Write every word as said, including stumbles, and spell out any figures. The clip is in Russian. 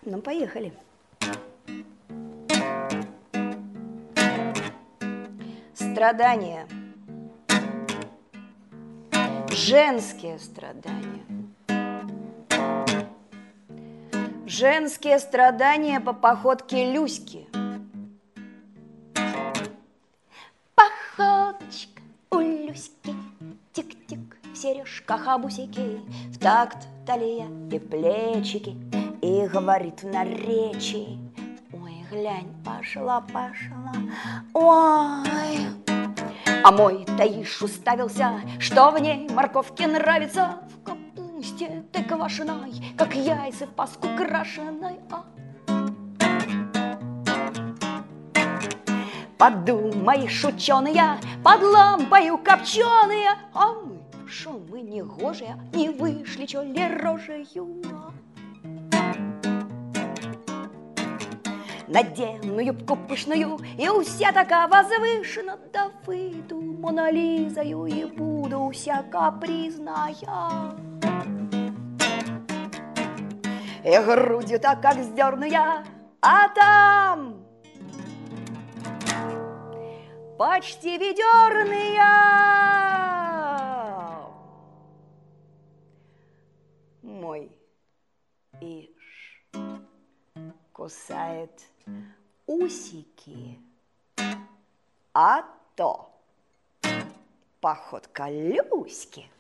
Ну, поехали. Страдания. Женские страдания. Женские страдания по походке Люськи. Походочка у Люськи, тик-тик, в сережках обусики, в такт талия и плечики, и говорит в наречии: ой, глянь, пошла, пошла, ой. А мой Таиш уставился, что в ней морковке нравится, в капусте ты квашеной, как яйца в паску крашеной. А. Подумаешь, ученые, под лампою копченые, а мы, шо мы не гожие, не вышли, чё ли рожею. Надену юбку пышную, и уся такая возвышена, да выйду Мона Лизою и буду вся капризная. И грудью так как сдерну я, а там почти ведерные мой иш кусает усики, а то походка Люськи.